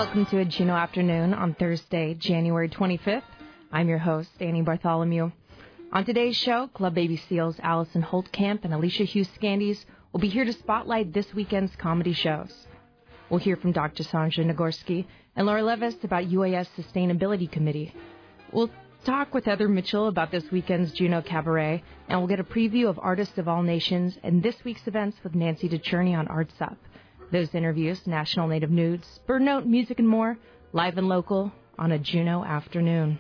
Welcome to a Juneau Afternoon on Thursday, January 25th. I'm your host, Annie Bartholomew. On today's show, Club Baby Seals Allison Holtkamp and Alicia Hughes Scandies will be here to spotlight this weekend's comedy shows. We'll hear from Dr. Sandra Nagorski and Laura Levis about UAS Sustainability Committee. We'll talk with Heather Mitchell about this weekend's Juneau Cabaret, and we'll get a preview of Artists of All Nations and this week's events with Nancy DeCherney on Arts Up. Those interviews, National Native News, Bird Note, music, and more, live and local on a Juneau Afternoon.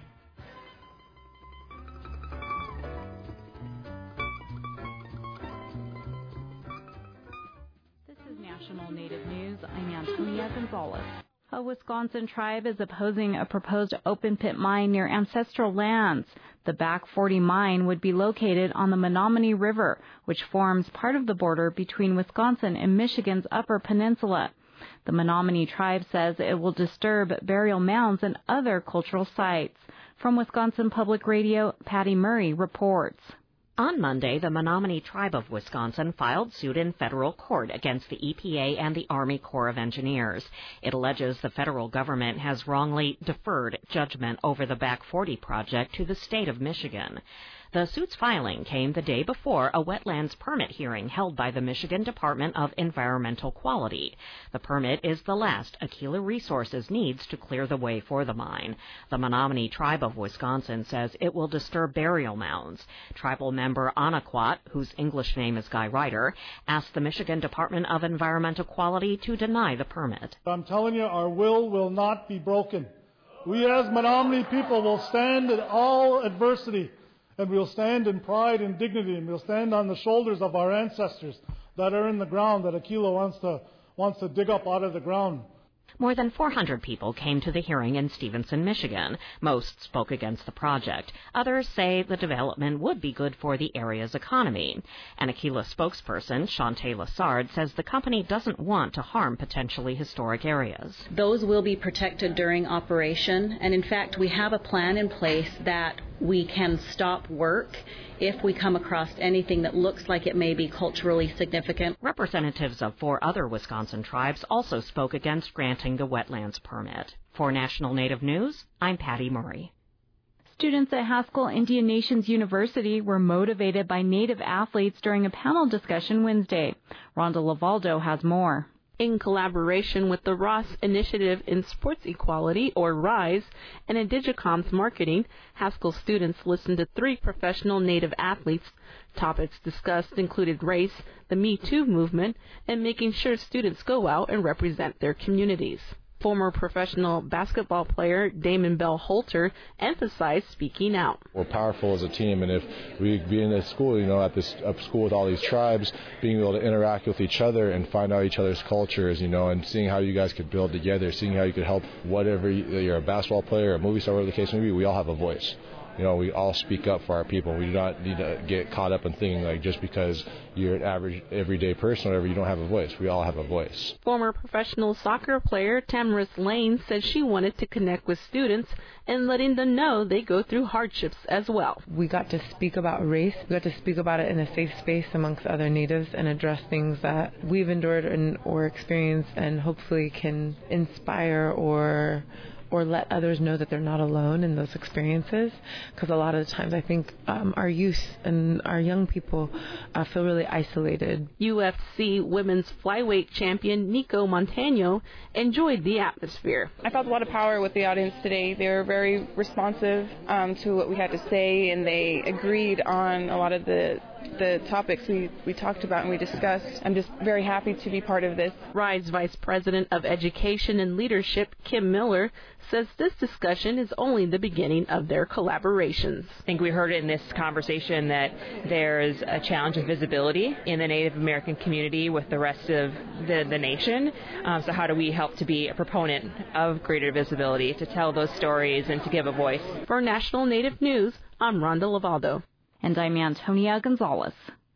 This is National Native News. I'm Antonia Gonzalez. A Wisconsin tribe is opposing a proposed open-pit mine near ancestral lands. The Back 40 mine would be located on the Menominee River, which forms part of the border between Wisconsin and Michigan's Upper Peninsula. The Menominee tribe says it will disturb burial mounds and other cultural sites. From Wisconsin Public Radio, Patty Murray reports. On Monday, the Menominee Tribe of Wisconsin filed suit in federal court against the EPA and the Army Corps of Engineers. It alleges the federal government has wrongly deferred judgment over the Back 40 project to the state of Michigan. The suit's filing came the day before a wetlands permit hearing held by the Michigan Department of Environmental Quality. The permit is the last Aquila Resources needs to clear the way for the mine. The Menominee Tribe of Wisconsin says it will disturb burial mounds. Tribal member Anaquat, whose English name is Guy Ryder, asked the Michigan Department of Environmental Quality to deny the permit. I'm telling you, our will not be broken. We as Menominee people will stand in all adversity. And we'll stand in pride and dignity, and we'll stand on the shoulders of our ancestors that are in the ground that Aquila wants to dig up out of the ground. More than 400 people came to the hearing in Stevenson, Michigan. Most spoke against the project. Others say the development would be good for the area's economy. An Aquila spokesperson, Shantae Lassard, says the company doesn't want to harm potentially historic areas. Those will be protected during operation, and in fact we have a plan in place that we can stop work if we come across anything that looks like it may be culturally significant. Representatives of 4 other Wisconsin tribes also spoke against granting the wetlands permit. For National Native News, I'm Patty Murray. Students at Haskell Indian Nations University were motivated by Native athletes during a panel discussion Wednesday. Rhonda Lavaldo has more. In collaboration with the Ross Initiative in Sports Equality, or RISE, and Indigicom's marketing, Haskell students listened to 3 professional Native athletes. Topics discussed included race, the Me Too movement, and making sure students go out and represent their communities. Former professional basketball player Damon Bell Holter emphasized speaking out. We're powerful as a team, and if we be in a school, at this school with all these tribes, being able to interact with each other and find out each other's cultures, and seeing how you guys could build together, seeing how you could help whatever you're a basketball player, a movie star, whatever the case may be, we all have a voice. We all speak up for our people. We do not need to get caught up in thinking like just because you're an average, everyday person or whatever, you don't have a voice. We all have a voice. Former professional soccer player Tamris Lane said she wanted to connect with students and letting them know they go through hardships as well. We got to speak about race. We got to speak about it in a safe space amongst other Natives and address things that we've endured or experienced, and hopefully can inspire or let others know that they're not alone in those experiences, because a lot of the times I think our youth and our young people feel really isolated. UFC women's flyweight champion Nico Montano enjoyed the atmosphere. I felt a lot of power with the audience today. They were very responsive to what we had to say, and they agreed on a lot of the topics we talked about and we discussed. I'm just very happy to be part of this. RISE Vice President of Education and Leadership Kim Miller says this discussion is only the beginning of their collaborations. I think we heard in this conversation that there's a challenge of visibility in the Native American community with the rest of the nation. So how do we help to be a proponent of greater visibility, to tell those stories and to give a voice? For National Native News, I'm Rhonda Lavaldo. And I'm Antonia Gonzalez.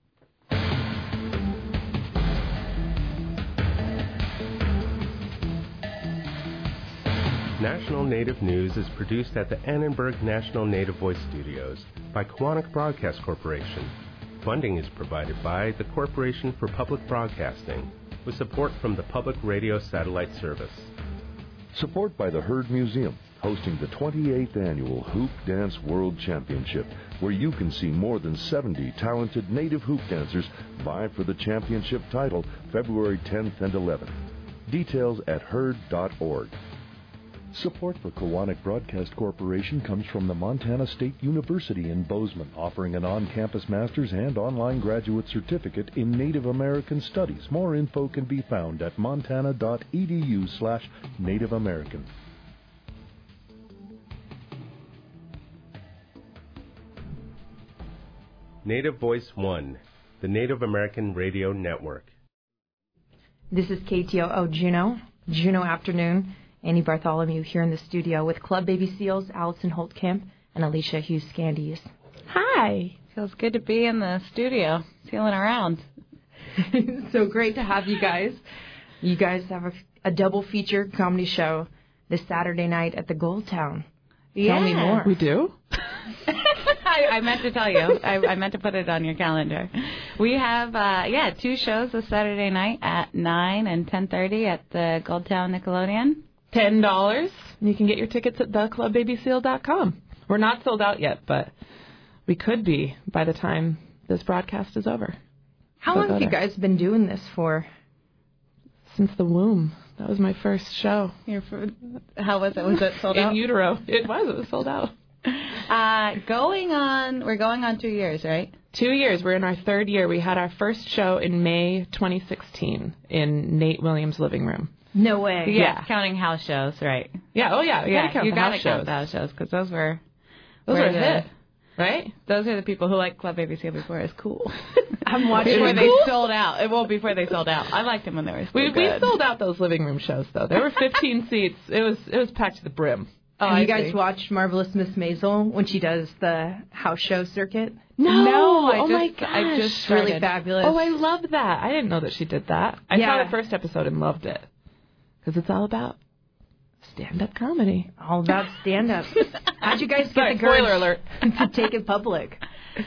National Native News is produced at the Annenberg National Native Voice Studios by Quantic Broadcast Corporation. Funding is provided by the Corporation for Public Broadcasting with support from the Public Radio Satellite Service. Support by the Herd Museum, hosting the 28th Annual Hoop Dance World Championship, where you can see more than 70 talented native hoop dancers vie for the championship title February 10th and 11th. Details at herd.org. Support for Kowanek Broadcast Corporation comes from the Montana State University in Bozeman, offering an on-campus master's and online graduate certificate in Native American Studies. More info can be found at montana.edu/Native American. Native Voice One, the Native American Radio Network. This is KTOO Juneau Afternoon. Annie Bartholomew here in the studio with Club Baby Seals, Allison Holtkamp, and Alicia Hughes-Scandies. Hi. Feels good to be in the studio, feeling around. So great to have you guys. You guys have a double feature comedy show this Saturday night at the Gold Town. Tell me more. We do? I meant to tell you. I meant to put it on your calendar. We have, 2 shows this Saturday night at 9 and 10:30 at the Gold Town Nickelodeon. $10. You can get your tickets at theclubbabyseal.com. We're not sold out yet, but we could be by the time this broadcast is over. How long have you guys been doing this for? Since the womb. That was my first show. How was it? Was it sold out? In utero. It was sold out. We're going on 2 years, right? 2 years. We're in our 3rd year. We had our first show in May 2016 in Nate Williams' living room. No way. Yeah. Counting house shows, right? Yeah. Oh, yeah. You gotta count the house shows because those were a hit, right? Those are the people who liked Club Baby Seal before it was cool. I'm watching before they sold out. Before they sold out. I liked them when they were still good. We sold out those living room shows though. There were 15 seats. It was packed to the brim. Have you guys watched Marvelous Miss Maisel when she does the house show circuit? No. I just started. Really fabulous. Oh, I love that. I didn't know that she did that. I saw the first episode and loved it. Because it's all about stand-up comedy. All about stand-up. How'd you guys get the spoiler alert to take it public?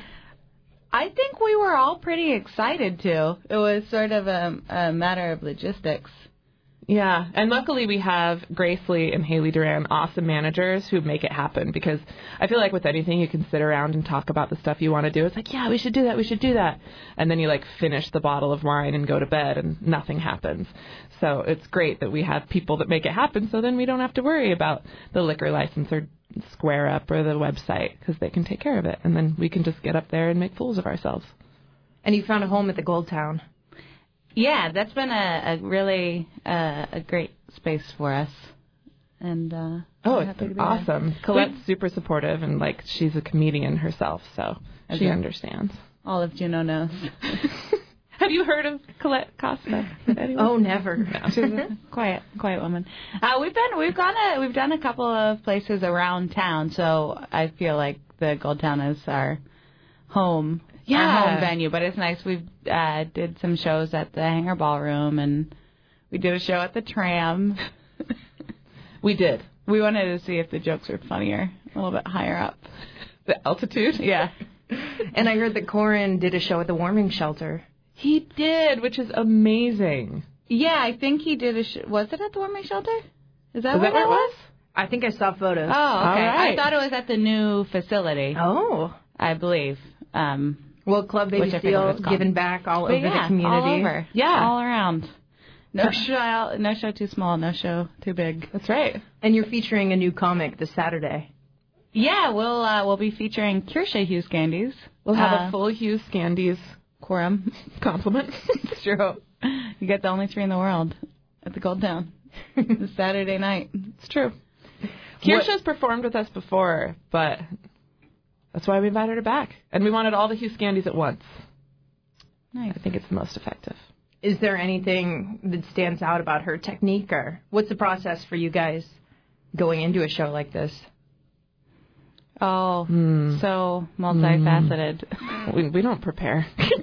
I think we were all pretty excited to. It was sort of a matter of logistics. Yeah, and luckily we have Grace Lee and Haley Duran, awesome managers who make it happen, because I feel like with anything you can sit around and talk about the stuff you want to do. It's like, yeah, we should do that. And then you finish the bottle of wine and go to bed and nothing happens. So it's great that we have people that make it happen, so then we don't have to worry about the liquor license or Square Up or the website, because they can take care of it. And then we can just get up there and make fools of ourselves. And you found a home at the Gold Town. Yeah, that's been a really a great space for us. And it's been awesome. Colette's super supportive, and she's a comedian herself, so she understands. All of Juneau knows. Have you heard of Colette Costa? Oh, never. No. She's a quiet woman. We've done a couple of places around town, so I feel like the Gold Town is our home. Yeah. Our home venue, but it's nice. We did some shows at the Hangar Ballroom, and we did a show at the Tram. We did. We wanted to see if the jokes were funnier, a little bit higher up. The altitude? Yeah. And I heard that Corin did a show at the warming shelter. He did, which is amazing. Yeah, I think he did a show. Was it at the warming shelter? Is that where it was? I think I saw photos. Oh, okay. Right. I thought it was at the new facility. Oh. I believe. Well, Club Baby Seal giving back all over the community. All over. Yeah. All around. No show too small, no show too big. That's right. And you're featuring a new comic this Saturday. Yeah, we'll be featuring Kirsha Hughes-Scandies. We'll have a full Hughes-Scandies quorum compliment. It's true. You get the only 3 in the world at the Gold Town this Saturday night. It's true. Kirsha's performed with us before, but that's why we invited her back. And we wanted all the Hughes-Scandies at once. Nice. I think it's the most effective. Is there anything that stands out about her technique, or what's the process for you guys going into a show like this? Oh, so multifaceted. We don't prepare.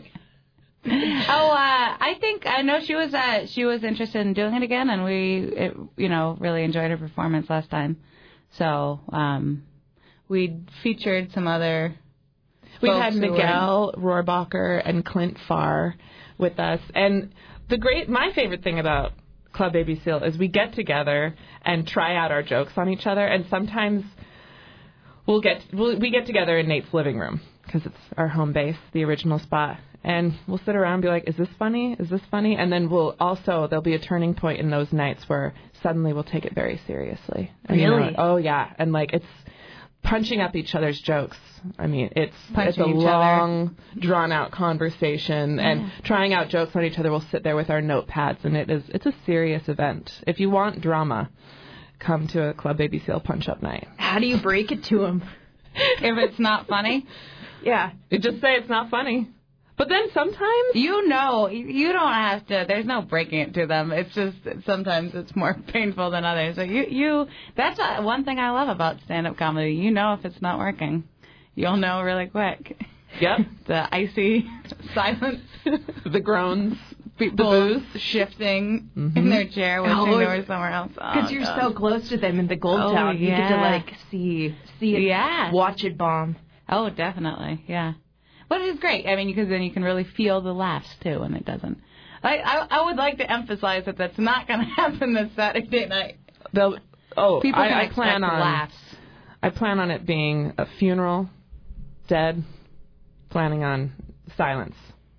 I know she was interested in doing it again, and we really enjoyed her performance last time. So we featured some other. We had Miguel Rohrbacher and Clint Farr with us, and my favorite thing about Club Baby Seal is we get together and try out our jokes on each other, and sometimes we get together in Nate's living room because it's our home base, the original spot, and we'll sit around and be like, is this funny? Is this funny? And then there'll be a turning point in those nights where suddenly we'll take it very seriously. And, really? Oh, yeah. And, like, it's punching up each other's jokes. I mean, it's a long, drawn-out conversation, and trying out jokes on each other. We'll sit there with our notepads, and it's a serious event. If you want drama, come to a Club Baby Seal punch-up night. How do you break it to them? If it's not funny? Yeah. You just say it's not funny. But then sometimes... You don't have to... There's no breaking it to them. It's just sometimes it's more painful than others. So that's one thing I love about stand-up comedy. You know if it's not working. You'll know really quick. Yep. The icy silence. The groans. The booze. Shifting in their chair, wishing they were somewhere else. Because you're so close to them in the Gold Town. Yeah. You get to, like, see it, watch it bomb. Oh, definitely, yeah. But it's great. I mean, because then you can really feel the laughs, too, when it doesn't. I would like to emphasize that that's not going to happen this Saturday night. People can expect laughs. I plan on it being a funeral, dead, planning on silence.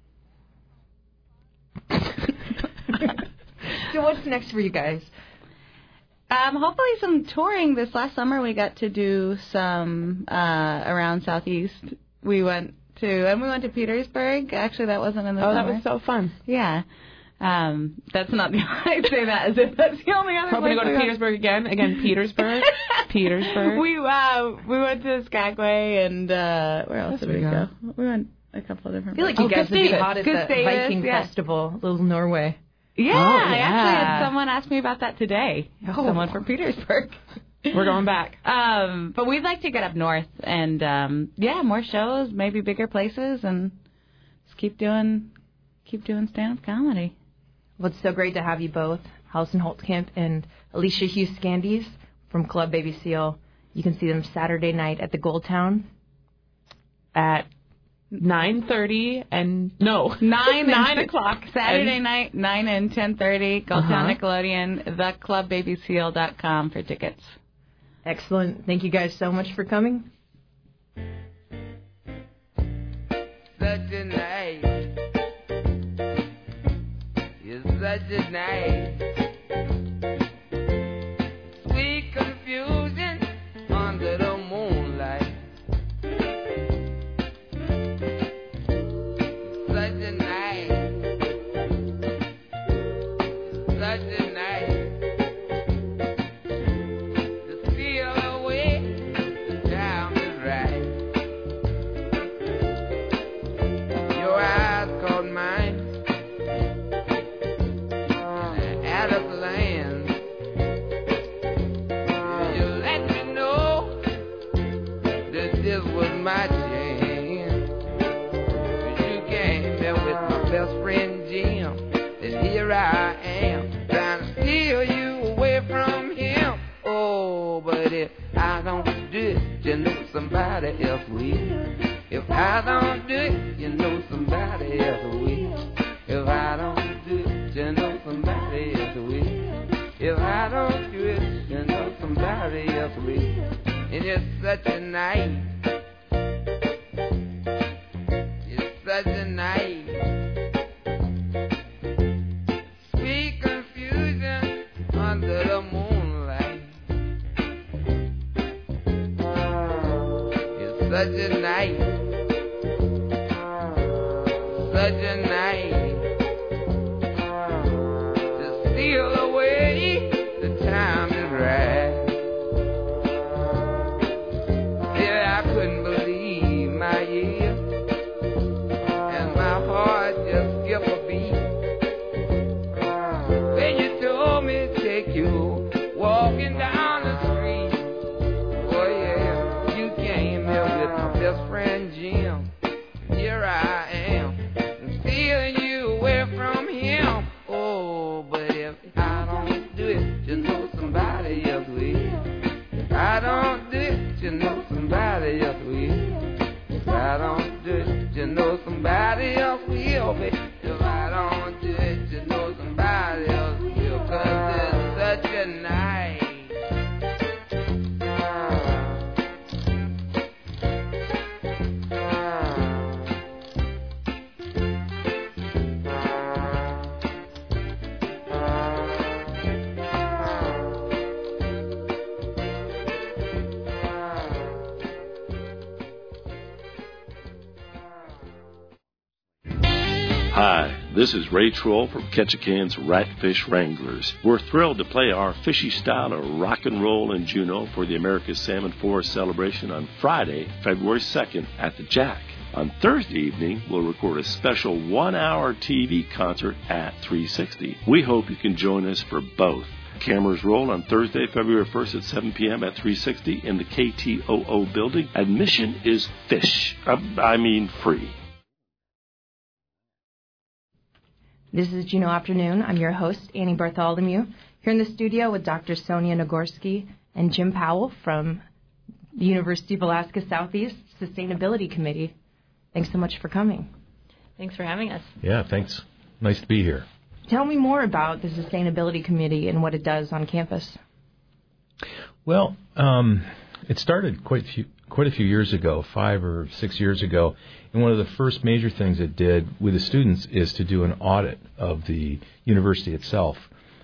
So what's next for you guys? Hopefully some touring. This last summer we got to do some around Southeast. We went to Petersburg. Actually, that wasn't in the summer. That was so fun. Yeah. That's not the I say that as if that's the only other Hoping place to go to Petersburg again. Again, Petersburg. Petersburg. We went to Skagway and where else did we go? We went a couple of different I feel like you guys would be hot at the Viking Festival, Little Norway. Yeah, I actually had someone ask me about that today. Someone from Petersburg. We're going back. But we'd like to get up north and, more shows, maybe bigger places, and just keep doing stand-up comedy. Well, it's so great to have you both, Allison Holtkamp and Alicia Hughes Scandies from Club Baby Seal. You can see them Saturday night at the Gold Town at 9:30 and 9 o'clock Saturday night, 9 and 10:30. Gold Town Nickelodeon, theclubbabyseal.com for tickets. Excellent. Thank you guys so much for coming. Such a night. It's such a night. Sweet confusion under the moonlight. Such a night. Such a night. To steal away, the time is right. Your eyes caught mine. Out of land. You let me know that this was my chance. You came there with my best friend Jim, and here I am trying to steal you away from him. Oh, but if I don't do it, you know somebody else will. If I don't do it, you know somebody else will. If I don't do it, you know somebody else will. If I don't do it, you know somebody else will. And it's such a night. It's such a night. Sweet confusion under the moonlight. It's such a night. Such a night. To steal away, the time is right. Yeah, I couldn't believe my ears, and my heart just skipped a beat. When you told me to take you walking down the street. Oh yeah, you came here with my best friend Jim. Here I am, stealing you away from him. Oh, but if I don't do it, you know somebody else will. If I don't do it, you know somebody else will. If I don't do it, you know somebody else will. If I don't do it, you know somebody else will. 'Cause Hi, this is Ray Troll from Ketchikan's Ratfish Wranglers. We're thrilled to play our fishy style of rock and roll in Juneau for the America's Salmon Forest celebration on Friday, February 2nd at the Jack. On Thursday evening, we'll record a special 1-hour TV concert at 360. We hope you can join us for both. Cameras roll on Thursday, February 1st at 7 p.m. at 360 in the KTOO building. Admission is free. This is Juneau Afternoon. I'm your host, Annie Bartholomew, here in the studio with Dr. Sonia Nagorski and Jim Powell from the University of Alaska Southeast Sustainability Committee. Thanks so much for coming. Thanks for having us. Yeah, thanks. Nice to be here. Tell me more about the Sustainability Committee and what it does on campus. Well, it started quite a few years ago, 5 or 6 years ago, and one of the first major things it did with the students is to do an audit of the university itself.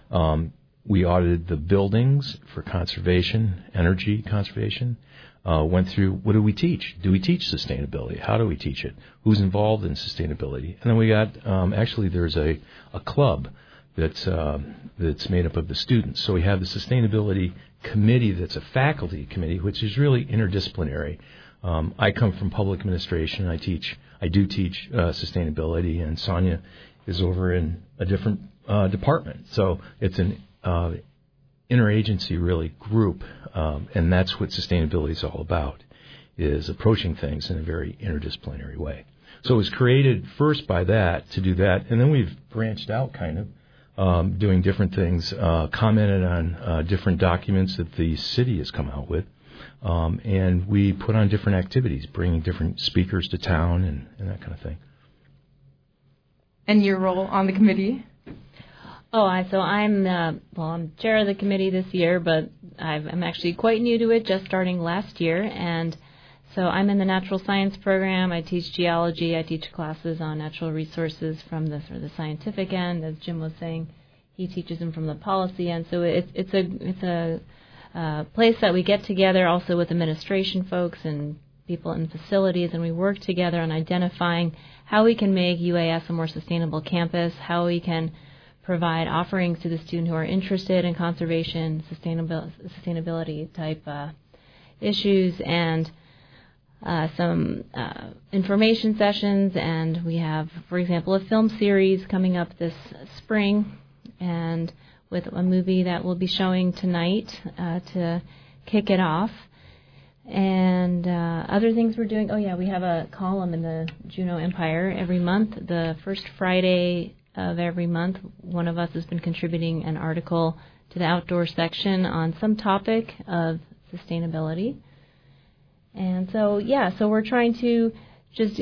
We audited the buildings for conservation, energy conservation, went through what do we teach? Do we teach sustainability? How do we teach it? Who's involved in sustainability? And then we got, actually there's a club that's made up of the students. So we have the Sustainability Committee that's a faculty committee, which is really interdisciplinary. I come from public administration. I do teach sustainability, and Sonia is over in a different department. So it's an interagency really group, and that's what sustainability is all about, is approaching things in a very interdisciplinary way. So it was created first by that, to do that, and then we've branched out kind of, doing different things, commented on different documents that the city has come out with, and we put on different activities, bringing different speakers to town and that kind of thing. And your role on the committee? So I'm chair of the committee this year, but I'm actually quite new to it, just starting last year. And so I'm in the natural science program. I teach geology. I teach classes on natural resources from the sort of the scientific end. As Jim was saying, he teaches them from the policy end. So it's a place that we get together also with administration folks and people in facilities, and we work together on identifying how we can make UAS a more sustainable campus, how we can provide offerings to the student who are interested in conservation, sustainability type issues, and some information sessions. And we have, for example, a film series coming up this spring, and with a movie that we'll be showing tonight to kick it off. And other things we're doing, we have a column in the Juneau Empire every month. The first Friday of every month, one of us has been contributing an article to the outdoor section on some topic of sustainability. And so we're trying to just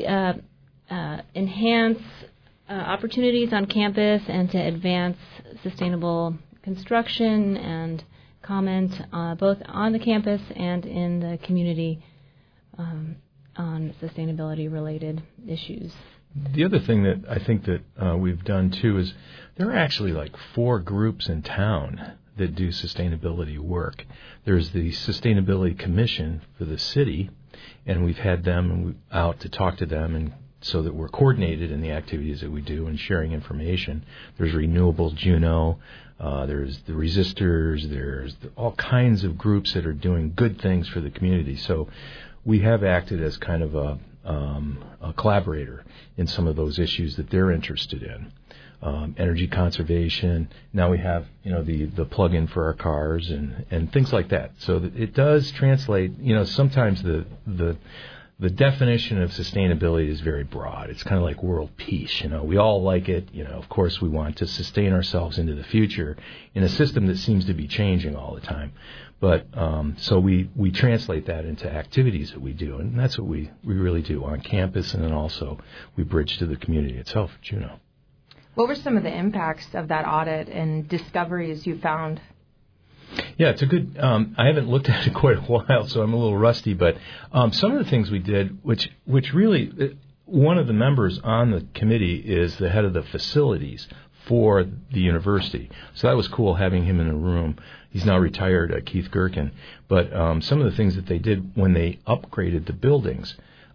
enhance opportunities on campus and to advance sustainable construction and comment both on the campus and in the community on sustainability-related issues. The other thing that I think that we've done, too, is there are actually like 4 groups in town that do sustainability work. There's the Sustainability Commission for the city, and we've had them out to talk to them, and so that we're coordinated in the activities that we do and sharing information. There's Renewable Juneau, there's the Resistors, there's all kinds of groups that are doing good things for the community. So we have acted as kind of a collaborator in some of those issues that they're interested in. Energy conservation. Now we have, the plug-in for our cars and things like that. So that it does translate. Sometimes the definition of sustainability is very broad. It's kind of like world peace. We all like it. Of course, we want to sustain ourselves into the future in a system that seems to be changing all the time. But so we translate that into activities that we do, and that's what we really do on campus, and then also we bridge to the community itself at Juneau. What were some of the impacts of that audit and discoveries you found? Yeah, it's a good, I haven't looked at it quite a while, so I'm a little rusty, but some of the things we did, which really, one of the members on the committee is the head of the facilities for the university. So that was cool having him in the room. He's now retired, Keith Gherkin. But some of the things that they did when they upgraded the buildings,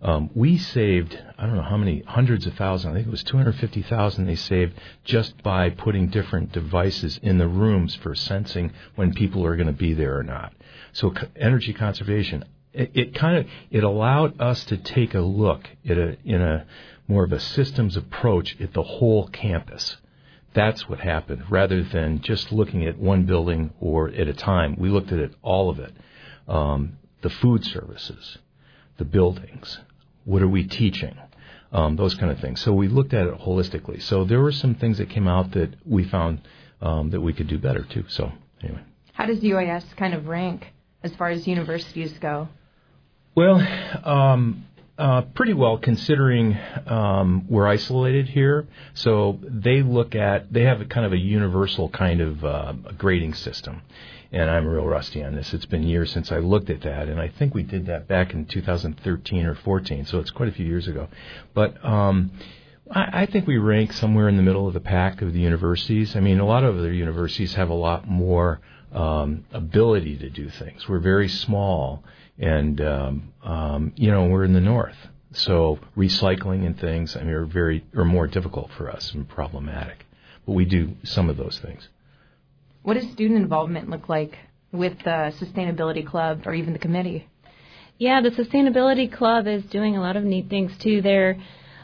We saved, I don't know how many, hundreds of thousands. I think it was 250,000 they saved just by putting different devices in the rooms for sensing when people are going to be there or not. So energy conservation, it allowed us to take a look at in a more of a systems approach at the whole campus. That's what happened, rather than just looking at one building or at a time. We looked at it, all of it. The food services, the buildings, what are we teaching, those kind of things. So we looked at it holistically. So there were some things that came out that we found that we could do better, too. So anyway. How does UIS kind of rank as far as universities go? Well, pretty well, considering we're isolated here. So they have a kind of a universal kind of grading system. And I'm real rusty on this. It's been years since I looked at that, and I think we did that back in 2013 or 14, so it's quite a few years ago. But I think we rank somewhere in the middle of the pack of the universities. I mean, a lot of other universities have a lot more ability to do things. We're very small, and we're in the north. So recycling and things, I mean, are more difficult for us and problematic. But we do some of those things. What does student involvement look like with the Sustainability Club or even the committee? Yeah, the Sustainability Club is doing a lot of neat things, too. They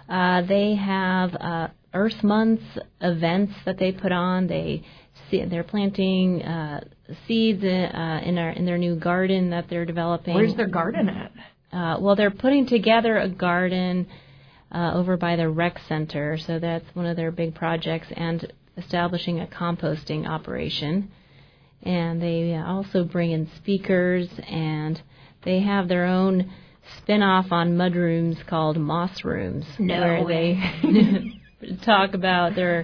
have Earth Month events that they put on. They're planting seeds in their new garden that they're developing. Where's their garden at? Well, they're putting together a garden over by the rec center, so that's one of their big projects, and establishing a composting operation. And they also bring in speakers, and they have their own spin-off on mudrooms called Moss Rooms, where they talk about their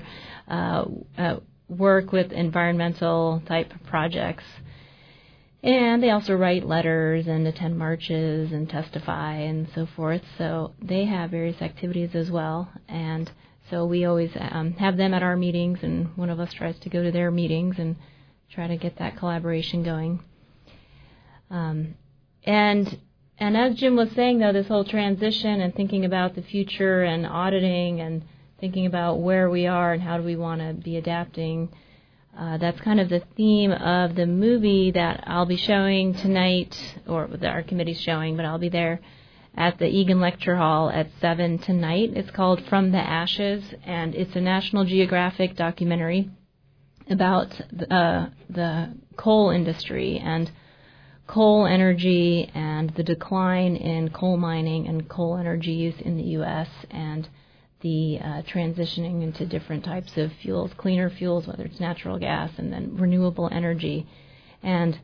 work with environmental type projects. And they also write letters and attend marches and testify and so forth. So they have various activities as well. And so we always have them at our meetings, and one of us tries to go to their meetings and try to get that collaboration going. And as Jim was saying, though, this whole transition and thinking about the future and auditing and thinking about where we are and how do we want to be adapting, that's kind of the theme of the movie that I'll be showing tonight, or that our committee's showing, but I'll be there at the Egan Lecture Hall at 7 tonight. It's called From the Ashes, and it's a National Geographic documentary about the coal industry and coal energy and the decline in coal mining and coal energy use in the U.S. and the transitioning into different types of fuels, cleaner fuels, whether it's natural gas and then renewable energy. And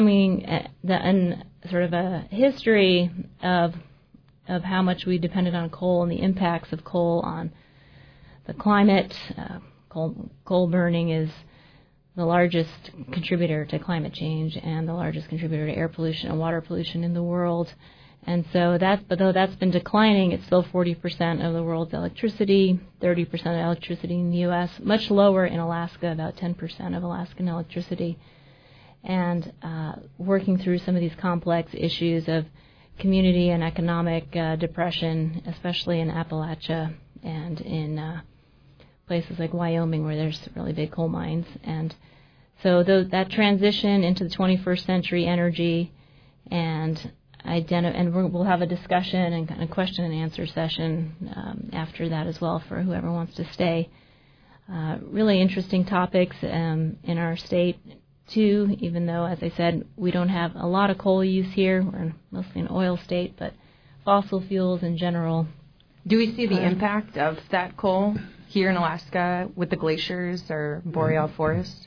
and sort of a history of how much we depended on coal and the impacts of coal on the climate. Coal burning is the largest contributor to climate change and the largest contributor to air pollution and water pollution in the world. And so though that's been declining, it's still 40% of the world's electricity, 30% of electricity in the U.S., much lower in Alaska, about 10% of Alaskan electricity. And working through some of these complex issues of community and economic depression, especially in Appalachia and in places like Wyoming where there's really big coal mines. And so that transition into the 21st century energy and we'll have a discussion and kind of question and answer session after that as well for whoever wants to stay. Really interesting topics in our state too, even though, as I said, we don't have a lot of coal use here. We're mostly an oil state, but fossil fuels in general. Do we see the impact of that coal here in Alaska with the glaciers or boreal forests?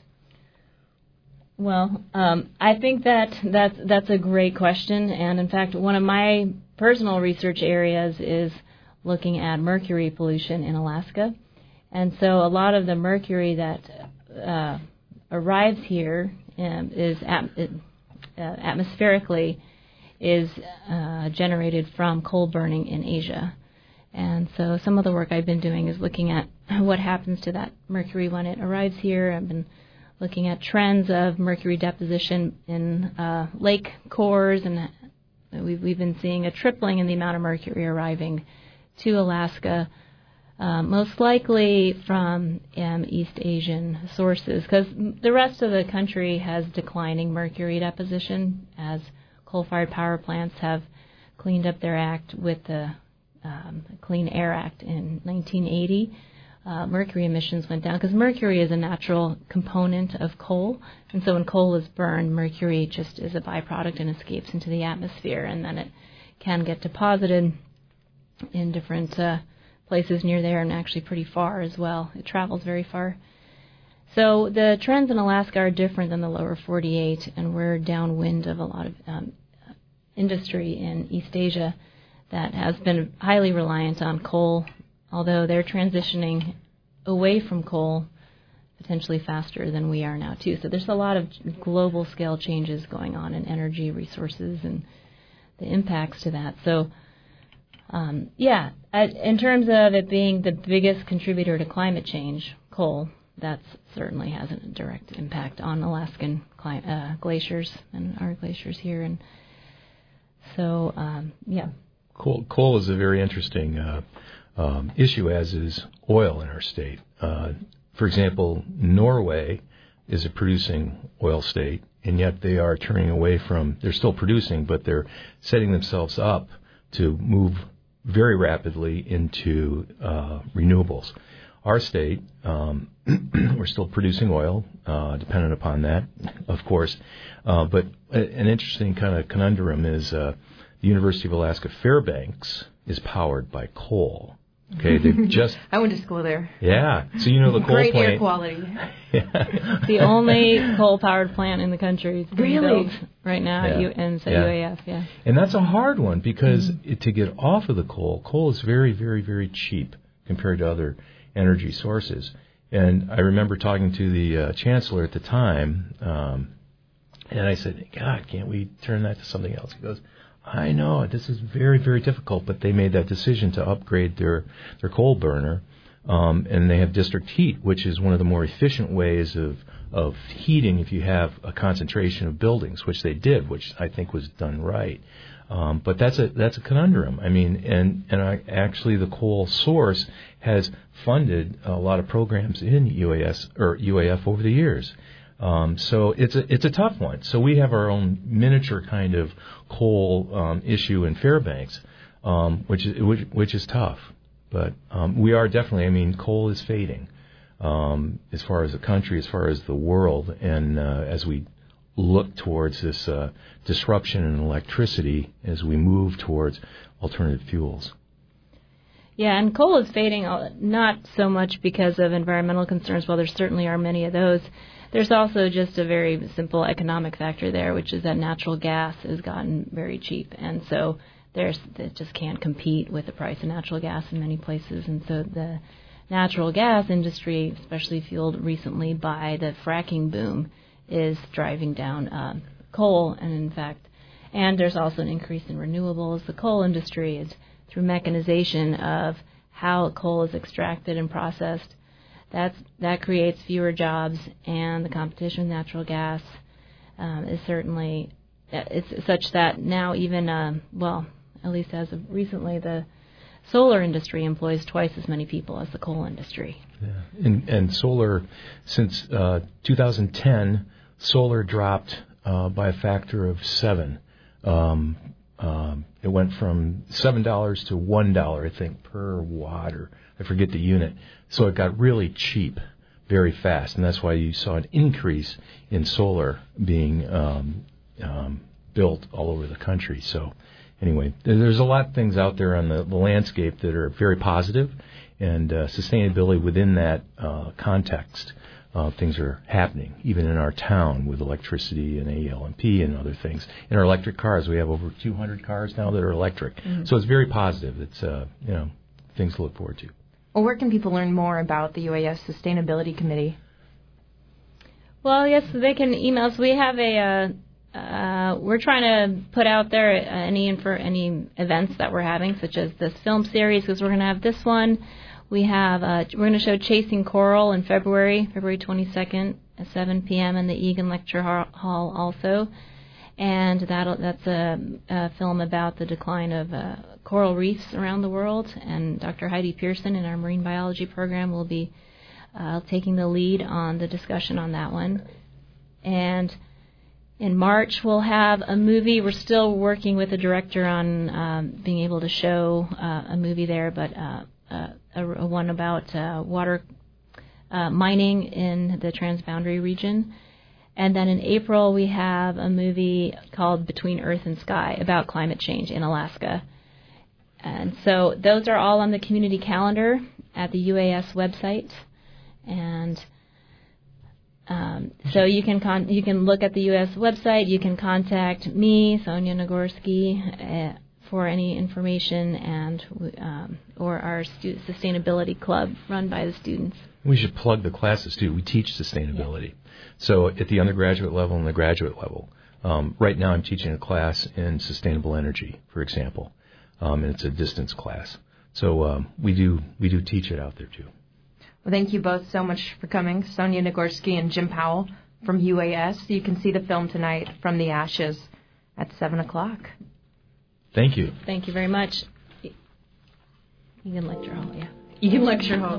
Well, I think that's a great question, and in fact, one of my personal research areas is looking at mercury pollution in Alaska, and so a lot of the mercury that arrives here is atmospherically is generated from coal burning in Asia, and so some of the work I've been doing is looking at what happens to that mercury when it arrives here. I've been looking at trends of mercury deposition in lake cores and We've been seeing a tripling in the amount of mercury arriving to Alaska, most likely from East Asian sources, because the rest of the country has declining mercury deposition as coal-fired power plants have cleaned up their act with the Clean Air Act in 1980. Mercury emissions went down because mercury is a natural component of coal, and so when coal is burned, mercury just is a byproduct and escapes into the atmosphere, and then it can get deposited in different places near there and actually pretty far as well. It travels very far. So the trends in Alaska are different than the lower 48, and we're downwind of a lot of industry in East Asia that has been highly reliant on coal, although they're transitioning away from coal potentially faster than we are now, too. So there's a lot of global scale changes going on in energy resources and the impacts to that. So, in terms of it being the biggest contributor to climate change, coal, that certainly has a direct impact on Alaskan glaciers and our glaciers here. And so, Coal is a very interesting issue, as is oil in our state. For example, Norway is a producing oil state, and yet they are turning away from, they're still producing, but they're setting themselves up to move very rapidly into renewables. Our state, we're still producing oil, dependent upon that, of course. But an interesting kind of conundrum is the University of Alaska Fairbanks is powered by coal. Okay, they've just. I went to school there. Yeah, so you know the coal Great plant. Air quality. The only coal-powered plant in the country is being built right now at UAF. Yeah, and that's a hard one because to get off of the coal is very, very, very cheap compared to other energy sources. And I remember talking to the chancellor at the time, and I said, "God, can't we turn that to something else?" He goes, I know, this is very, very difficult, but they made that decision to upgrade their coal burner, and they have district heat, which is one of the more efficient ways of heating if you have a concentration of buildings, which they did, which I think was done right. But that's a conundrum. I mean, and actually the coal source has funded a lot of programs in UAF over the years. So it's a tough one. So we have our own miniature kind of coal issue in Fairbanks, which is tough. But we are definitely. I mean, coal is fading as far as the country, as far as the world, and as we look towards this disruption in electricity, as we move towards alternative fuels. Yeah, and coal is fading not so much because of environmental concerns, while there certainly are many of those. There's also just a very simple economic factor there, which is that natural gas has gotten very cheap, and so it just can't compete with the price of natural gas in many places. And so the natural gas industry, especially fueled recently by the fracking boom, is driving down coal. And in fact, and there's also an increase in renewables. The coal industry is through mechanization of how coal is extracted and processed. That creates fewer jobs, and the competition with natural gas is certainly it's such that now even at least as of recently, the solar industry employs twice as many people as the coal industry. Yeah. And solar, since 2010, solar dropped by a factor of 7. It went from $7 to $1, I think, per watt, or I forget the unit. So it got really cheap very fast, and that's why you saw an increase in solar being built all over the country. So anyway, there's a lot of things out there on the landscape that are very positive, and sustainability within that context. Things are happening, even in our town with electricity and AEL&P and other things. In our electric cars, we have over 200 cars now that are electric. Mm-hmm. So it's very positive. It's things to look forward to. Well, where can people learn more about the UAS Sustainability Committee? Well, yes, they can email us. We have we're trying to put out there any events that we're having, such as this film series, because we're going to have this one. We have we're going to show Chasing Coral in February 22nd at 7 p.m. in the Egan Lecture Hall also. And that's a film about the decline of coral reefs around the world. And Dr. Heidi Pearson in our marine biology program will be taking the lead on the discussion on that one. And in March, we'll have a movie. We're still working with the director on being able to show a movie there, but a one about water mining in the transboundary region. And then in April, we have a movie called Between Earth and Sky about climate change in Alaska. And so those are all on the community calendar at the UAS website. And so you can look at the UAS website. You can contact me, Sonia Nagorski, for any information, and or our sustainability club run by the students. We should plug the classes too. We teach sustainability. Yeah. So at the undergraduate level and the graduate level, right now I'm teaching a class in sustainable energy, for example, and it's a distance class. So we do teach it out there too. Well, thank you both so much for coming, Sonia Nagorski and Jim Powell from UAS. You can see the film tonight, From the Ashes, at 7 o'clock. Thank you. Thank you very much. You can lecture hall, yeah. You can lecture hall.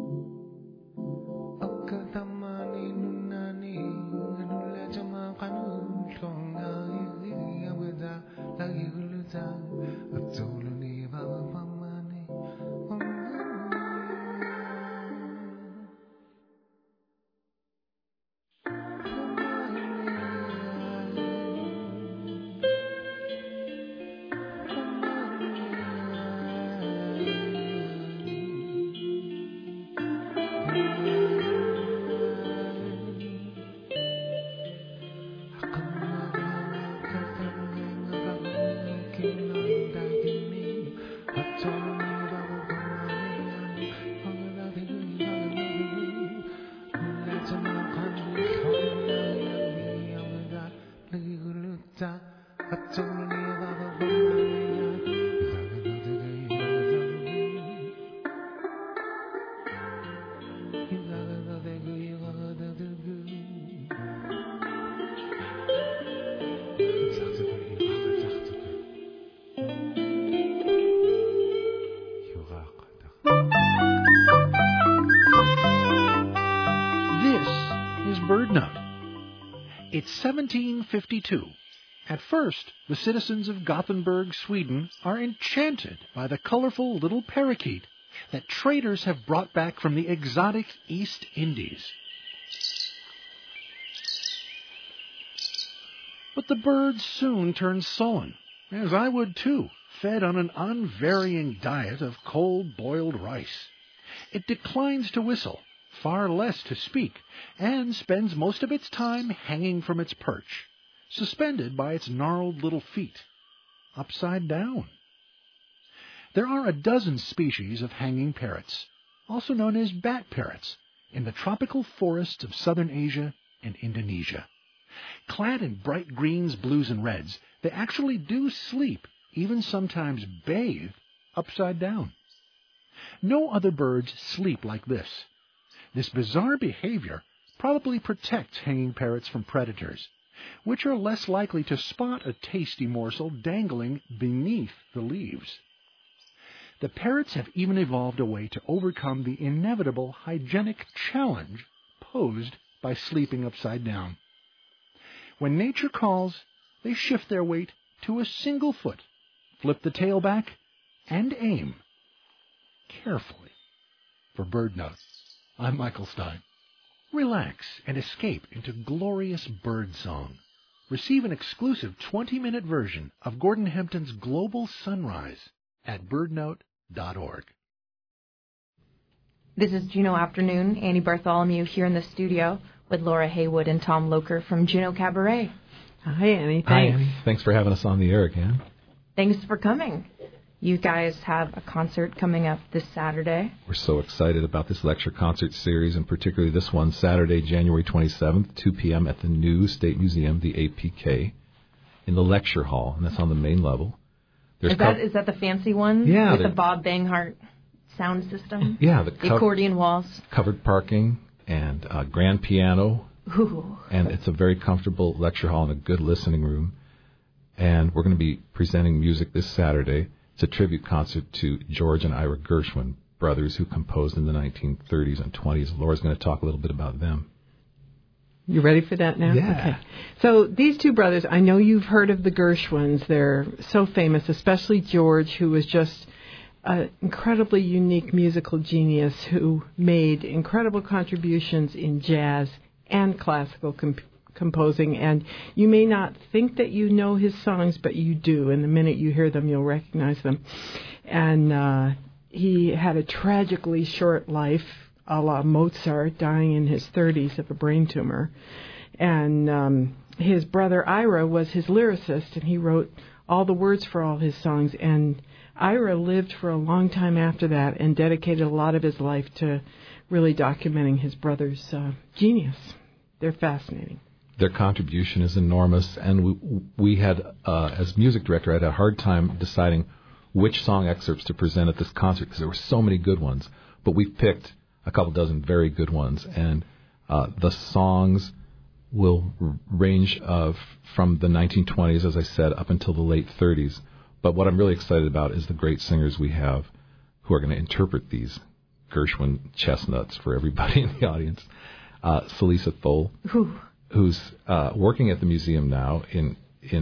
Tamani nunani, nulla jama kanu It's 1752. At first, the citizens of Gothenburg, Sweden, are enchanted by the colorful little parakeet that traders have brought back from the exotic East Indies. But the bird soon turns sullen, as I would too, fed on an unvarying diet of cold boiled rice. It declines to whistle, far less to speak, and spends most of its time hanging from its perch, suspended by its gnarled little feet, upside down. There are a dozen species of hanging parrots, also known as bat parrots, in the tropical forests of southern Asia and Indonesia. Clad in bright greens, blues, and reds, they actually do sleep, even sometimes bathe, upside down. No other birds sleep like this. This bizarre behavior probably protects hanging parrots from predators, which are less likely to spot a tasty morsel dangling beneath the leaves. The parrots have even evolved a way to overcome the inevitable hygienic challenge posed by sleeping upside down. When nature calls, they shift their weight to a single foot, flip the tail back, and aim carefully. For BirdNote, I'm Michael Stein. Relax and escape into glorious bird song. Receive an exclusive 20-minute version of Gordon Hempton's Global Sunrise at birdnote.org. This is Juneau Afternoon. Annie Bartholomew here in the studio with Laura Haywood and Tom Locher from Juneau Cabaret. Hi, Annie. Thanks. Hi, Annie. Thanks for having us on the air again. Thanks for coming. You guys have a concert coming up this Saturday. We're so excited about this lecture concert series, and particularly this one, Saturday, January 27th, 2 p.m. at the new State Museum, the APK, in the lecture hall, and that's on the main level. Is that the fancy one? Yeah. With the Bob Banghart sound system? Yeah. The accordion walls. Covered parking and grand piano. Ooh. And it's a very comfortable lecture hall and a good listening room. And we're going to be presenting music this Saturday. It's a tribute concert to George and Ira Gershwin, brothers who composed in the 1930s and 20s. Laura's going to talk a little bit about them. You ready for that now? Yeah. Okay. So these two brothers, I know you've heard of the Gershwins. They're so famous, especially George, who was just an incredibly unique musical genius who made incredible contributions in jazz and classical composing. And you may not think that you know his songs, but you do. And the minute you hear them, you'll recognize them. And he had a tragically short life, a la Mozart, dying in his 30s of a brain tumor. And his brother Ira was his lyricist, and he wrote all the words for all his songs. And Ira lived for a long time after that and dedicated a lot of his life to really documenting his brother's genius. They're fascinating. Their contribution is enormous, and we had, as music director, I had a hard time deciding which song excerpts to present at this concert because there were so many good ones. But we've picked a couple dozen very good ones, and the songs will range from the 1920s, as I said, up until the late 30s. But what I'm really excited about is the great singers we have who are going to interpret these Gershwin chestnuts for everybody in the audience. Celisa Thole, who's working at the museum now in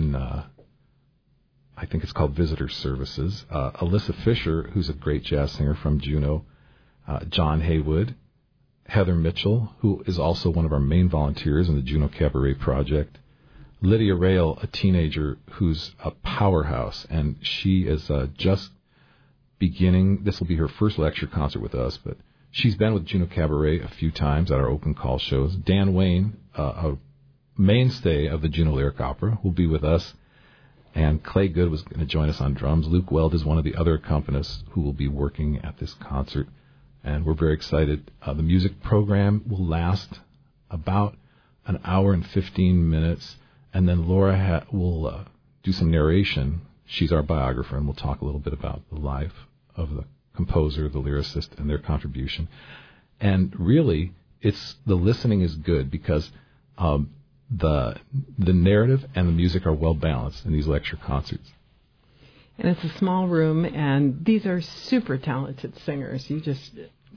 I think it's called Visitor Services. Alyssa Fisher, who's a great jazz singer from Juneau. John Haywood, Heather Mitchell, who is also one of our main volunteers in the Juneau Cabaret Project. Lydia Rail, a teenager who's a powerhouse, and she is just beginning. This will be her first lecture concert with us, but she's been with Juneau Cabaret a few times at our open call shows. Dan Wayne, a mainstay of the Juneau Lyric Opera, will be with us, and Clay Good was going to join us on drums. Luke Weld is one of the other accompanists who will be working at this concert, and we're very excited. The music program will last about an hour and 15 minutes, and then Laura will do some narration. She's our biographer, and we'll talk a little bit about the life of the composer, the lyricist, and their contribution. And really, the listening is good because the narrative and the music are well balanced in these lecture concerts. And it's a small room, and these are super talented singers. You just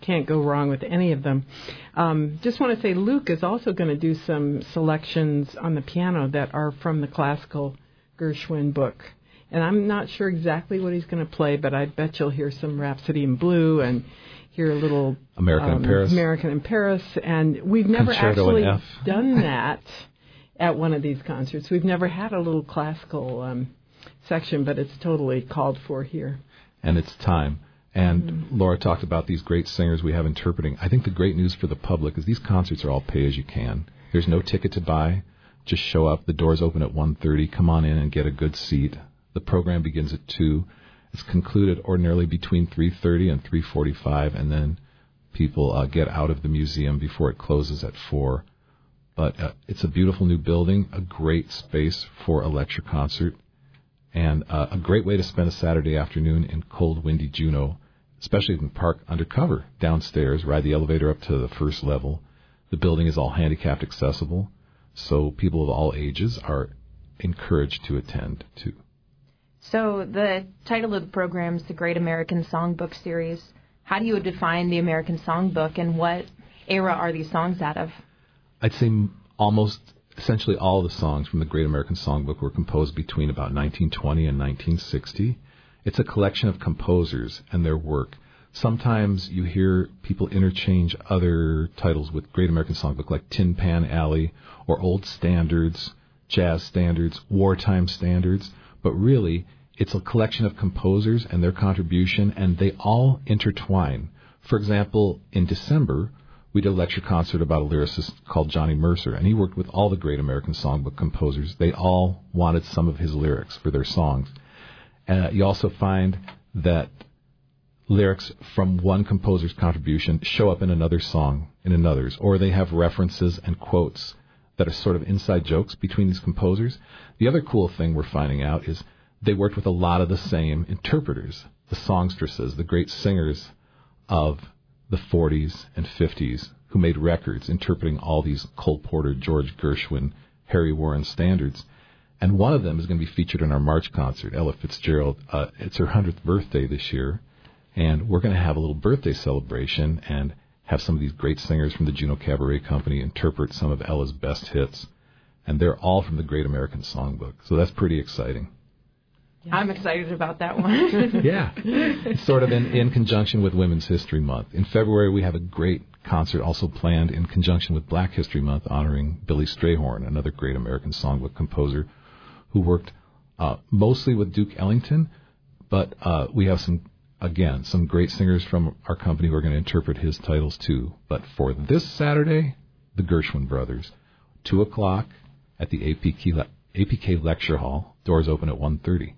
can't go wrong with any of them. Just want to say Luke is also going to do some selections on the piano that are from the classical Gershwin book. And I'm not sure exactly what he's going to play, but I bet you'll hear some Rhapsody in Blue and hear a little American in Paris. And we've never actually done that at one of these concerts. We've never had a little classical section, but it's totally called for here. And it's time. And Laura talked about these great singers we have interpreting. I think the great news for the public is these concerts are all pay as you can. There's no ticket to buy. Just show up. The doors open at 1:30. Come on in and get a good seat. The program begins at 2. It's concluded ordinarily between 3:30 and 3:45, and then people get out of the museum before it closes at 4. But it's a beautiful new building, a great space for a lecture concert, and a great way to spend a Saturday afternoon in cold, windy Juneau, especially if you can park undercover downstairs, ride the elevator up to the first level. The building is all handicapped accessible, so people of all ages are encouraged to attend, too. So the title of the program is the Great American Songbook Series. How do you define the American Songbook, and what era are these songs out of? I'd say almost essentially all the songs from the Great American Songbook were composed between about 1920 and 1960. It's a collection of composers and their work. Sometimes you hear people interchange other titles with Great American Songbook, like Tin Pan Alley or old standards, jazz standards, wartime standards. But really, it's a collection of composers and their contribution, and they all intertwine. For example, in December, we did a lecture concert about a lyricist called Johnny Mercer, and he worked with all the Great American Songbook composers. They all wanted some of his lyrics for their songs. You also find that lyrics from one composer's contribution show up in another song, in another's, or they have references and quotes that are sort of inside jokes between these composers. The other cool thing we're finding out is they worked with a lot of the same interpreters, the songstresses, the great singers of the 40s and 50s who made records interpreting all these Cole Porter, George Gershwin, Harry Warren standards. And one of them is going to be featured in our March concert, Ella Fitzgerald. It's her 100th birthday this year, and we're going to have a little birthday celebration and have some of these great singers from the Juneau Cabaret Company interpret some of Ella's best hits. And they're all from the Great American Songbook. So that's pretty exciting. Yeah. I'm excited about that one. Yeah. It's sort of in conjunction with Women's History Month. In February, we have a great concert also planned in conjunction with Black History Month honoring Billy Strayhorn, another Great American Songbook composer who worked mostly with Duke Ellington. But we have some great singers from our company who are going to interpret his titles too. But for this Saturday, the Gershwin Brothers, 2 o'clock at the APK Lecture Hall. Doors open at 1:30.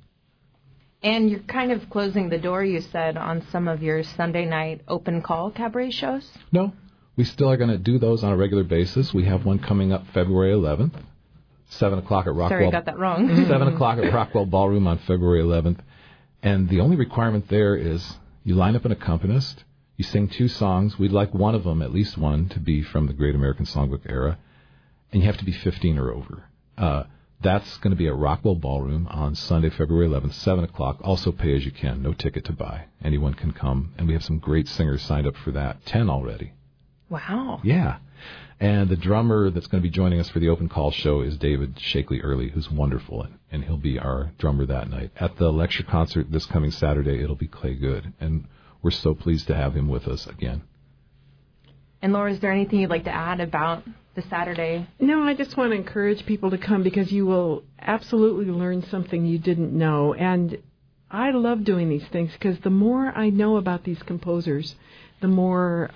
And you're kind of closing the door, you said, on some of your Sunday night open call cabaret shows? No, we still are going to do those on a regular basis. We have one coming up February 11th, 7 o'clock at Rockwell. Sorry, I got that wrong. 7 o'clock at Rockwell Ballroom on February 11th. And the only requirement there is you line up an accompanist, you sing 2 songs. We'd like one of them, at least one, to be from the Great American Songbook era. And you have to be 15 or over. That's going to be at Rockwell Ballroom on Sunday, February 11th, 7 o'clock. Also pay as you can, no ticket to buy. Anyone can come. And we have some great singers signed up for that, 10 already. Wow. Yeah. And the drummer that's going to be joining us for the open call show is David Shakely-Early, who's wonderful, and he'll be our drummer that night. At the lecture concert this coming Saturday, it'll be Clay Good, and we're so pleased to have him with us again. And Laura, is there anything you'd like to add about the Saturday? No, I just want to encourage people to come because you will absolutely learn something you didn't know. And I love doing these things because the more I know about these composers, the more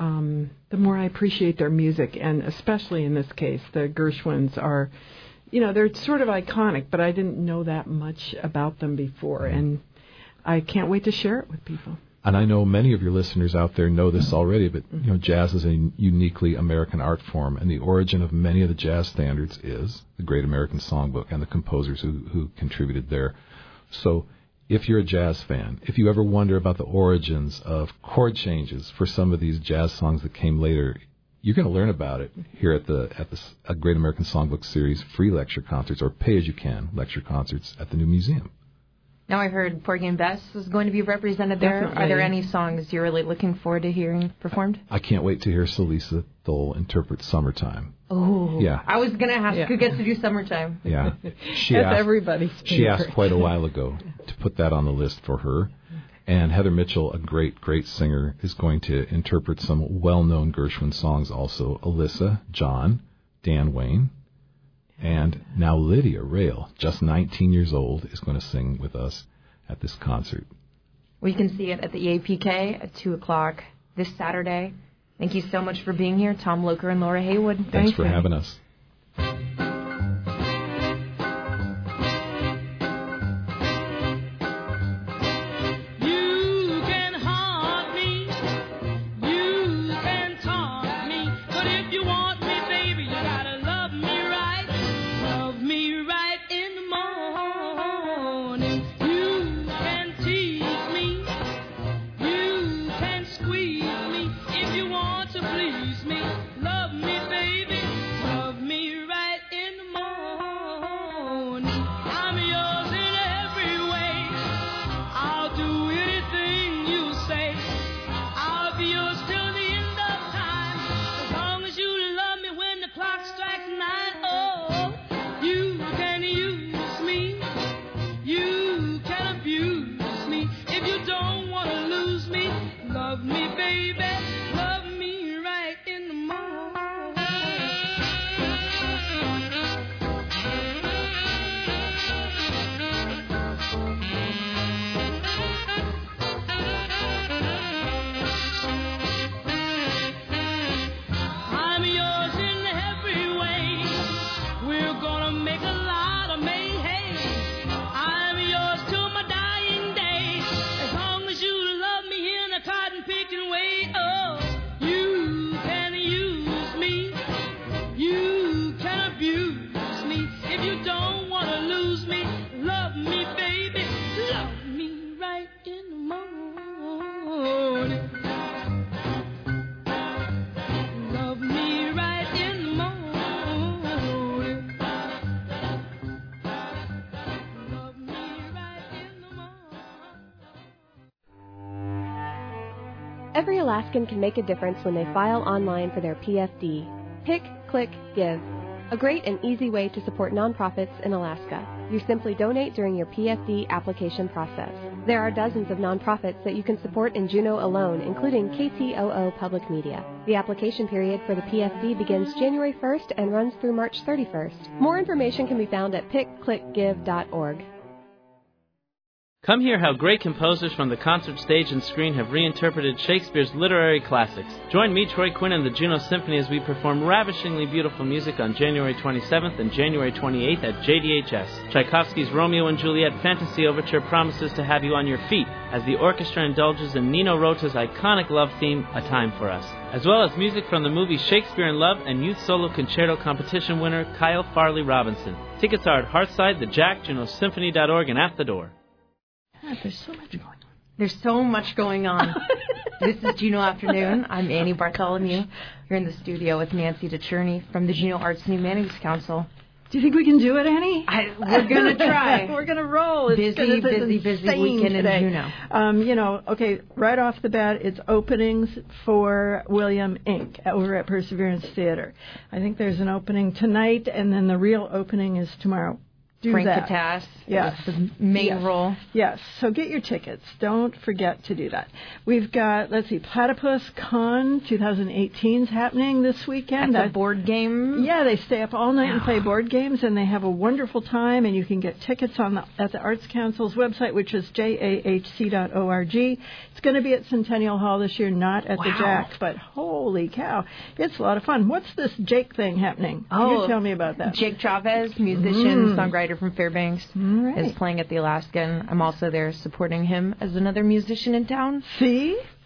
I appreciate their music. And especially in this case, the Gershwins are, they're sort of iconic, but I didn't know that much about them before. And I can't wait to share it with people. And I know many of your listeners out there know this already, but jazz is a uniquely American art form, and the origin of many of the jazz standards is the Great American Songbook and the composers who contributed there. So if you're a jazz fan, if you ever wonder about the origins of chord changes for some of these jazz songs that came later, you're going to learn about it here at the Great American Songbook series free lecture concerts or pay-as-you-can lecture concerts at the new museum. Now I heard Porgy and Bess is going to be represented there. Definitely. Are there any songs you're really looking forward to hearing performed? I can't wait to hear Celisa Thole interpret Summertime. Oh, yeah. I was going to ask who gets to do Summertime. Yeah. That's everybody's favorite. She asked quite a while ago to put that on the list for her. And Heather Mitchell, a great, great singer, is going to interpret some well-known Gershwin songs also. Alyssa, John, Dan Wayne, and now Lydia Rail, just 19 years old, is going to sing with us at this concert. We can see it at the APK at 2 o'clock this Saturday. Thank you so much for being here, Tom Locher and Laura Haywood. Thanks for having us. Every Alaskan can make a difference when they file online for their PFD. Pick, click, give. A great and easy way to support nonprofits in Alaska. You simply donate during your PFD application process. There are dozens of nonprofits that you can support in Juneau alone, including KTOO Public Media. The application period for the PFD begins January 1st and runs through March 31st. More information can be found at pickclickgive.org. Come hear how great composers from the concert stage and screen have reinterpreted Shakespeare's literary classics. Join me, Troy Quinn, and the Juneau Symphony as we perform ravishingly beautiful music on January 27th and January 28th at JDHS. Tchaikovsky's Romeo and Juliet Fantasy Overture promises to have you on your feet as the orchestra indulges in Nino Rota's iconic love theme, A Time for Us, as well as music from the movie Shakespeare in Love and Youth Solo Concerto competition winner Kyle Farley Robinson. Tickets are at Hearthside, the Jack, JuneauSymphony.org, and at the door. There's so much going on. There's so much going on. This is Juneau Afternoon. I'm Annie Bartholomew. Here in the studio with Nancy DeCherney from the Juneau Arts and Humanities Council. Do you think we can do it, Annie? We're going to try. We're going to roll. It's busy weekend today. in Juneau. Okay, right off the bat, it's openings for William Inc. over at Perseverance Theater. I think there's an opening tonight, and then the real opening is tomorrow. Frank Katas. Yes. The main role. Yes. So get your tickets. Don't forget to do that. We've got, Platypus Con 2018 is happening this weekend. That's a board game? Yeah, they stay up all night and play board games, and they have a wonderful time, and you can get tickets at the Arts Council's website, which is jahc.org. It's going to be at Centennial Hall this year, not at the Jack, but holy cow, it's a lot of fun. What's this Jake thing happening? Can you tell me about that? Jake Chavez, musician, songwriter from Fairbanks, is playing at the Alaskan. I'm also there supporting him as another musician in town. See?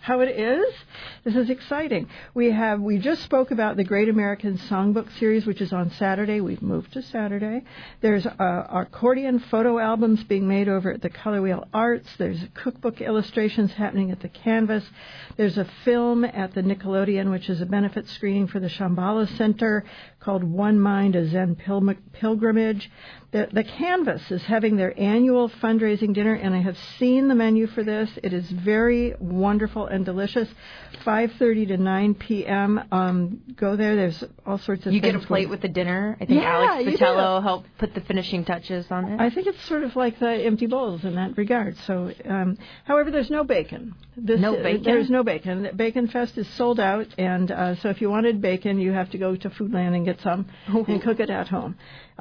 how it is. This is exciting. We just spoke about the Great American Songbook Series, which is on Saturday. We've moved to Saturday. There's accordion photo albums being made over at the Color Wheel Arts. There's cookbook illustrations happening at the Canvas. There's a film at the Nickelodeon, which is a benefit screening for the Shambhala Center called One Mind, a Zen Pilgrimage. The Canvas is having their annual fundraising dinner, and I have seen the menu for this. It is very wonderful and delicious. 5:30 to 9 p.m. Go there. There's all sorts of You things. get a plate with the dinner. I think Alex Patello helped put the finishing touches on it. I think it's sort of like the empty bowls in that regard. So, however, there's no bacon. No bacon? There's no bacon. Bacon Fest is sold out, and so if you wanted bacon, you have to go to Foodland and get some and cook it at home.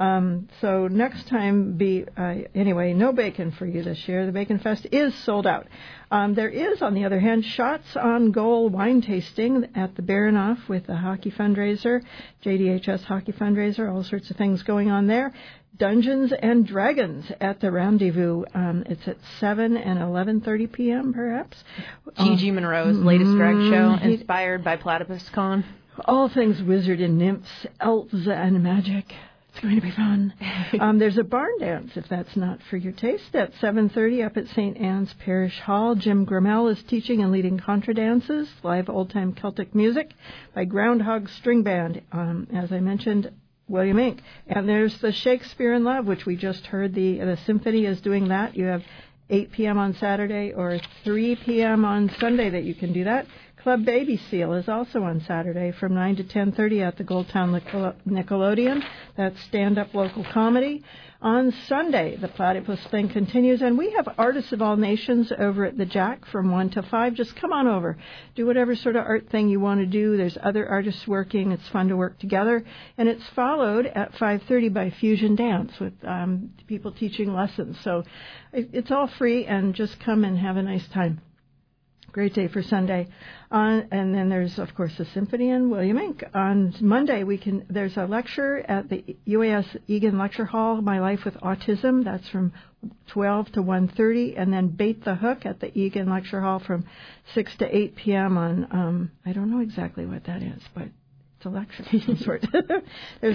So next time, anyway, no bacon for you this year. The Bacon Fest is sold out. There is, on the other hand, Shots on Goal wine tasting at the Baranoff with the hockey fundraiser, JDHS hockey fundraiser, all sorts of things going on there. Dungeons and Dragons at the Rendezvous. It's at 7 and 11:30 p.m. perhaps. Gigi Monroe's latest drag show, inspired by Platypus Con. All things wizard and nymphs, elves and magic. It's going to be fun. There's a barn dance, if that's not for your taste, at 7:30 up at St. Anne's Parish Hall. Jim Grimmel is teaching and leading contra dances, live old-time Celtic music by Groundhog String Band, as I mentioned, William Inc. And there's the Shakespeare in Love, which we just heard. The symphony is doing that. You have 8 p.m. on Saturday or 3 p.m. on Sunday that you can do that. Club Baby Seal is also on Saturday from 9 to 10:30 at the Goldtown Nickelodeon. That's stand-up local comedy. On Sunday, the Platypus thing continues, and we have Artists of All Nations over at the Jack from 1 to 5. Just come on over. Do whatever sort of art thing you want to do. There's other artists working. It's fun to work together. And it's followed at 5:30 by Fusion Dance with people teaching lessons. So it's all free, and just come and have a nice time. Great day for Sunday. And then there's, of course, the Symphony and William Inc. On Monday, there's a lecture at the UAS Egan Lecture Hall, My Life with Autism. That's from 12 to 1:30. And then Bait the Hook at the Egan Lecture Hall from 6 to 8 p.m. on, I don't know exactly what that is, but it's a lecture of some sort. There's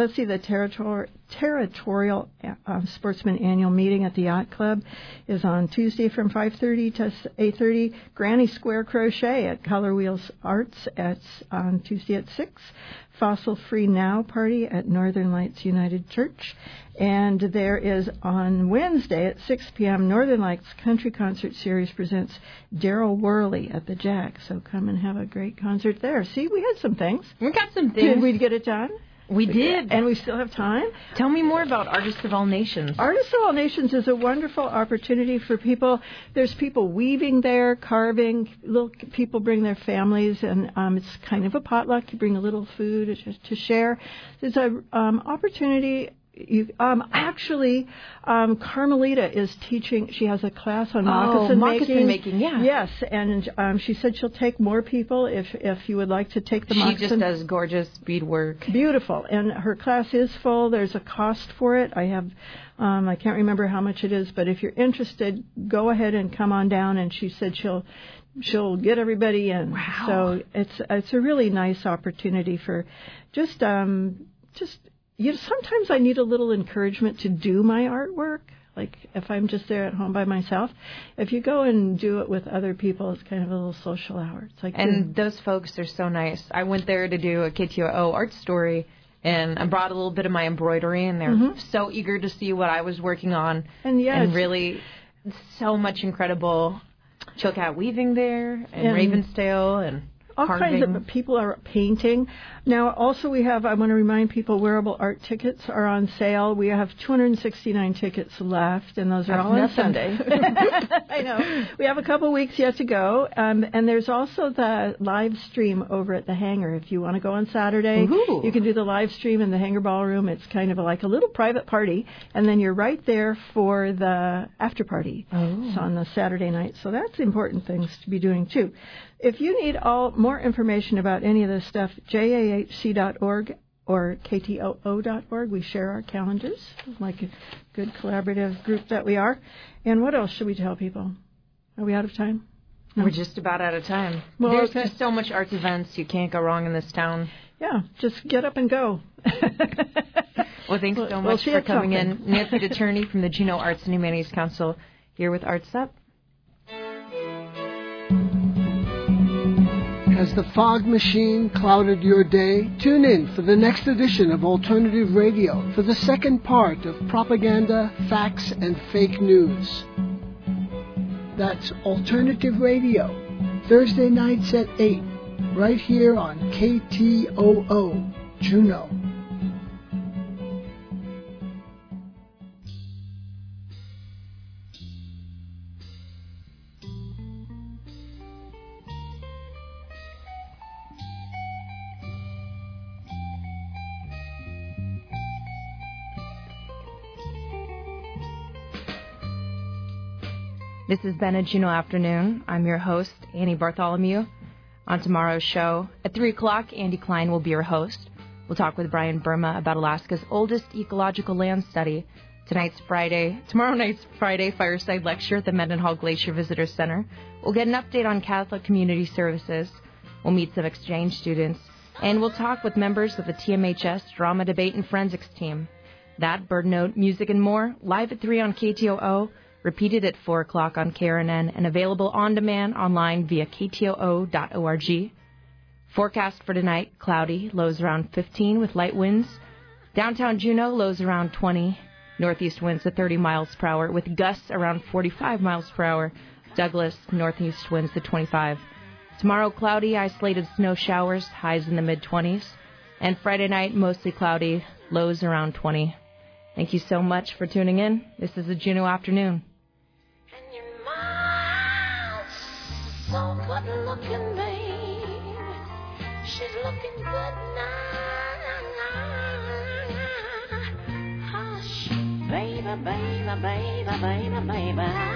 the Territorial Sportsman Annual Meeting at the Yacht Club is on Tuesday from 5:30 to 8:30. Granny Square Crochet at Color Wheels Arts on Tuesday at 6. Fossil Free Now Party at Northern Lights United Church. And there is on Wednesday at 6 p.m. Northern Lights Country Concert Series presents Daryl Worley at the Jack. So come and have a great concert there. See, we had some things. We got some things. Did we get it done? We did. And we still have time. Tell me more about Artists of All Nations. Artists of All Nations is a wonderful opportunity for people. There's people weaving there, carving. Little people bring their families, and it's kind of a potluck. You bring a little food to share. There's an opportunity. Carmelita is teaching. She has a class on moccasin making. Yeah. Yes, and she said she'll take more people if you would like to take the moccasin. She just does gorgeous beadwork. Beautiful, and her class is full. There's a cost for it. I can't remember how much it is, but if you're interested, go ahead and come on down. And she said she'll get everybody in. Wow. So it's a really nice opportunity for just. Sometimes I need a little encouragement to do my artwork. Like if I'm just there at home by myself, if you go and do it with other people, it's kind of a little social hour. It's like those folks are so nice. I went there to do a KTOO art story, and I brought a little bit of my embroidery, and they're so eager to see what I was working on. And really, so much incredible Chilkat weaving there, and Ravensdale, and all carving. kinds of people are painting. Now, also I want to remind people, wearable art tickets are on sale. We have 269 tickets left, and those are all on Sunday. I know. We have a couple of weeks yet to go. And there's also the live stream over at the Hangar. If you want to go on Saturday, you can do the live stream in the Hangar Ballroom. It's kind of like a little private party, and then you're right there for the after party. It's on the Saturday night. So that's important things to be doing, too. If you need more information about any of this stuff, jahc.org or ktoo.org. We share our calendars, like a good collaborative group that we are. And what else should we tell people? Are we out of time? We're just about out of time. Well, There's okay. just so much arts events. You can't go wrong in this town. Yeah, just get up and go. Well, thanks so We'll much see for at coming something. in. Nancy Deturney from the Juneau Arts and Humanities Council here with Arts Up. Has the fog machine clouded your day? Tune in for the next edition of Alternative Radio for the second part of Propaganda, Facts, and Fake News. That's Alternative Radio, Thursday nights at 8, right here on KTOO, Juneau. This has been a Juneau Afternoon. I'm your host, Annie Bartholomew. On tomorrow's show, at 3 o'clock, Andy Klein will be your host. We'll talk with Brian Burma about Alaska's oldest ecological land study. Tomorrow night's Friday fireside lecture at the Mendenhall Glacier Visitor Center. We'll get an update on Catholic Community Services. We'll meet some exchange students. And we'll talk with members of the TMHS Drama Debate and Forensics team. That, Bird Note, music, and more, live at 3 on KTOO. Repeated at 4 o'clock on KRNN and available on demand online via ktoo.org. Forecast for tonight, cloudy, lows around 15 with light winds. Downtown Juneau, lows around 20. Northeast winds at 30 miles per hour with gusts around 45 miles per hour. Douglas, northeast winds at 25. Tomorrow, cloudy, isolated snow showers, highs in the mid-20s. And Friday night, mostly cloudy, lows around 20. Thank you so much for tuning in. This is a Juneau Afternoon. So good looking, babe. She's looking good now. Hush, baby, baby, baby, baby, baby.